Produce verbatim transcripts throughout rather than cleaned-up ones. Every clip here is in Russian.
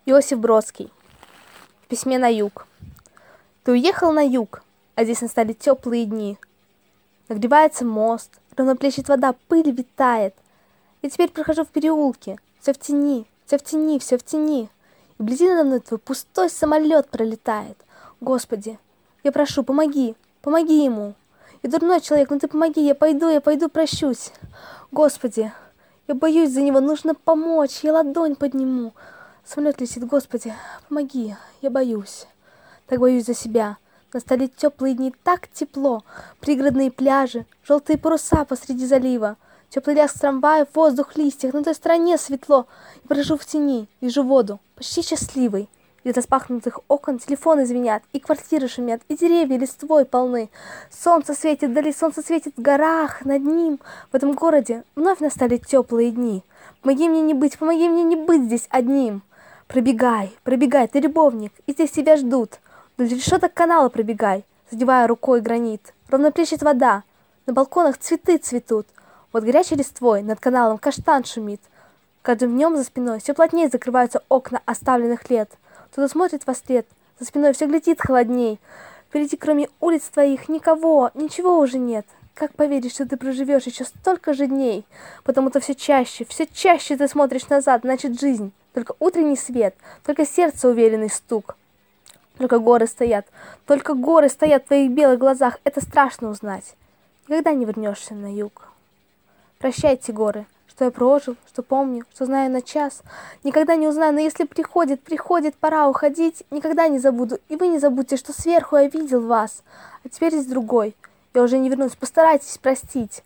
Иосиф Бродский. В письме на юг. Ты уехал на юг, а здесь настали теплые дни. Нагревается мост, ровно плещет вода, пыль витает. Я теперь прохожу в переулке, все в тени, все в тени, все в тени. И вблизи надо мной твой пустой самолет пролетает. Господи, я прошу, помоги, помоги ему. Я дурной человек, но ты помоги, я пойду, я пойду прощусь. Господи, я боюсь за него, нужно помочь, я ладонь подниму. Самолет летит, Господи, помоги, я боюсь. Так боюсь за себя. Настали теплые дни, так тепло. Пригородные пляжи, желтые паруса посреди залива. Теплый лязг трамваев, воздух в листьях, на той стороне светло. Я брожу в тени, вижу воду, почти счастливый. Из распахнутых окон телефоны звенят, и квартиры шумят, и деревья листвой полны. Солнце светит вдали, солнце светит в горах, над ним. В этом городе вновь настали теплые дни. Помоги мне не быть, помоги мне не быть здесь одним. Пробегай, пробегай, ты любовник, и здесь тебя ждут. Вдоль решеток канала пробегай, задевая рукой гранит. Ровно плещет вода, на балконах цветы цветут. Вот горячей листвой над каналом каштан шумит. Каждым днем за спиной все плотнее закрываются окна оставленных лет. Кто-то смотрит во след, за спиной все глядит холодней. Впереди, кроме улиц твоих, никого, ничего уже нет. Как поверить, что ты проживешь еще столько же дней? Потому-то все чаще, все чаще ты смотришь назад, значит жизнь. Только утренний свет, только сердце уверенный стук. Только горы стоят, только горы стоят в твоих белых глазах. Это страшно узнать. Никогда не вернешься на юг. Прощайте, горы, что я прожил, что помню, что знаю на час. Никогда не узнаю, но если приходит, приходит, пора уходить, никогда не забуду. И вы не забудьте, что сверху я видел вас. А теперь здесь другой. Я уже не вернусь, постарайтесь простить.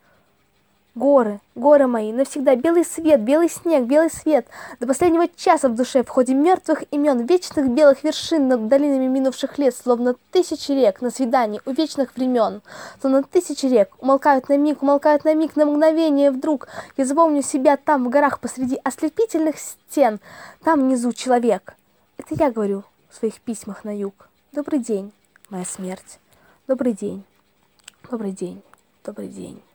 Горы, горы мои, навсегда белый свет, белый снег, белый свет. До последнего часа в душе в ходе мертвых имен, вечных белых вершин над долинами минувших лет, словно тысячи рек на свидании у вечных времен. Словно тысячи рек умолкают на миг, умолкают на миг, на мгновение вдруг. Я запомню себя там в горах посреди ослепительных стен. Там внизу человек. Это я говорю в своих письмах на юг. Добрый день, моя смерть. Добрый день, добрый день, добрый день.